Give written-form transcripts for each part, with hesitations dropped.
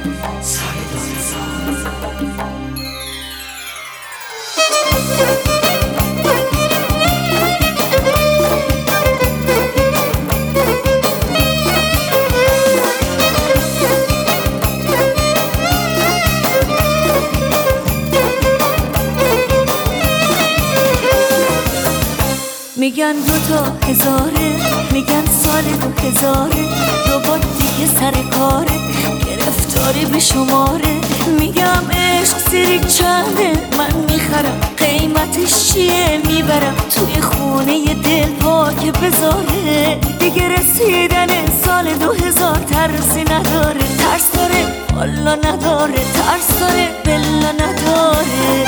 میگن 2000 میگن سال 2000 ربات دیگه سر کاره گرفتاری به شماره میگم عشق سری چنده من میخرم قیمتش چیه میبرم توی خونه دل پاک بذاره دیگه رسیدن سال 2000 ترسی نداره ترس داره والا نداره ترس داره بلا نداره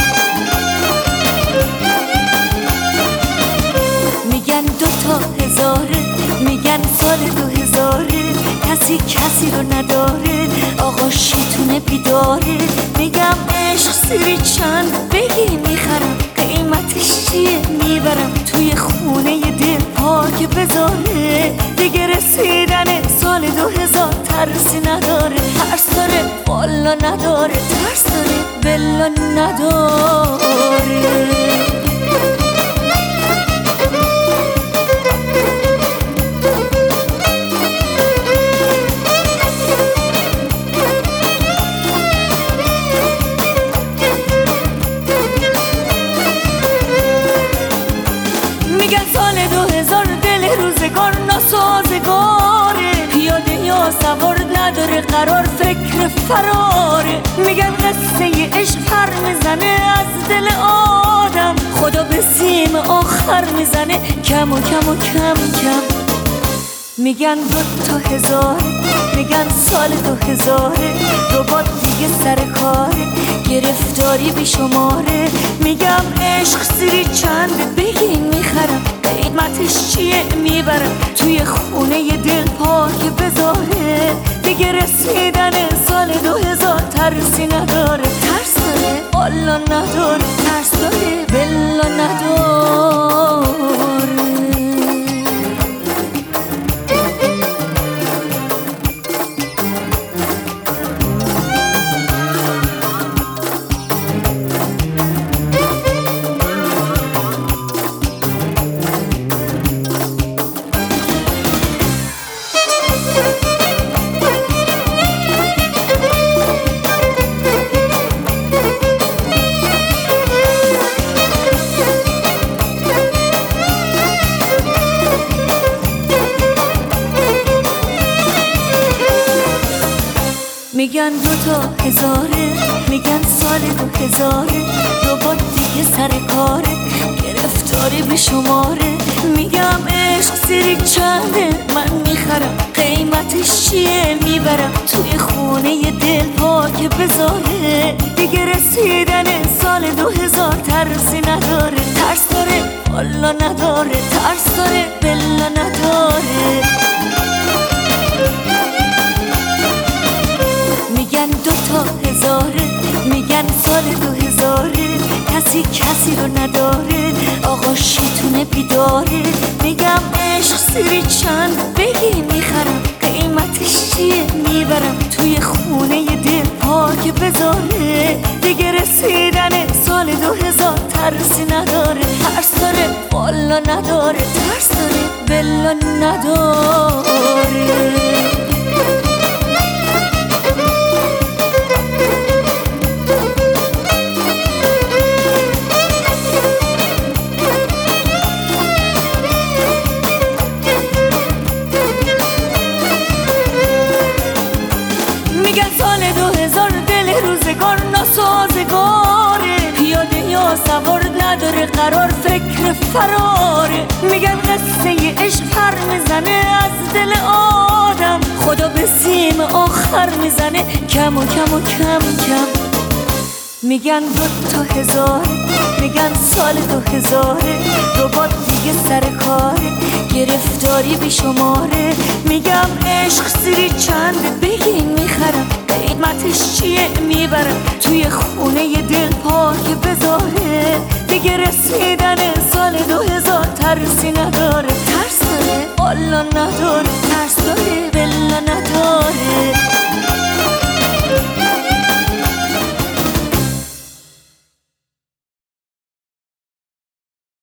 میگن 2000 میگن سال 2000 کسی رو نداره آقا شیطونه بیداره میگم عشق سری چند بگی میخرم قیمتش چیه میبرم توی خونه دل پاک بذاره دیگه رسیدن سال 2000 ترسی نداره ترس داره والا نداره ترس داره بلا نداره میگن سال 2000 دل روزگار ناسازگاره پیاده یا سوار نداره قرار فکر فراره میگن قصه عشق پر میزنه از دل آدم خدا به سیم آخر میزنه کم و کم و کم کم میگن 2000 میگن سال 2000 ربات دیگه سر کاره گرفتاری بی شماره میگم عشق سری چند بگین میخرم قیمتش چیه میبرم توی خونه دل پاک بذاره دیگه رسیدن سال 2000 ترسی نداره ترس داره والا نداره ترس داره بلا نداره میگن 2000 میگن سال 2000 ربات دیگه سر کاره گرفتاری به شماره میگم عشق سری چنده من میخرم قیمتش چیه میبرم توی خونه دل پاک بذاره دیگه رسیدن سال 2000 ترسی نداره ترس داره والا نداره ترس داره بلا نداره میگن 2000 میگن سال 2000 کسی رو نداره آقا شیطونه بیداره میگم عشق سری چند بگی میخرم قیمتش چیه میبرم توی خونه دل پاک بذاره دیگه رسیدن سال 2000 ترسی نداره ترس داره والا نداره ترس داره بلا نداره میگن سال 2000 دل روزگار ناسازگاره پیاده یا سوار نداره قرار فکر فراره میگن قصه عشق پر میزنه از دل آدم خدا به سیم آخر میزنه کم و کم و کم کم میگن 2000 میگن سال 2000 ربات دیگه سر کاره گرفتاری بی شماره میگم عشق سری چند بگین میخرم قیمتش چیه میبرم توی خونه دل پاک بذاره دیگه رسیدن سال 2000 ترسی نداره ترس داره والا نداره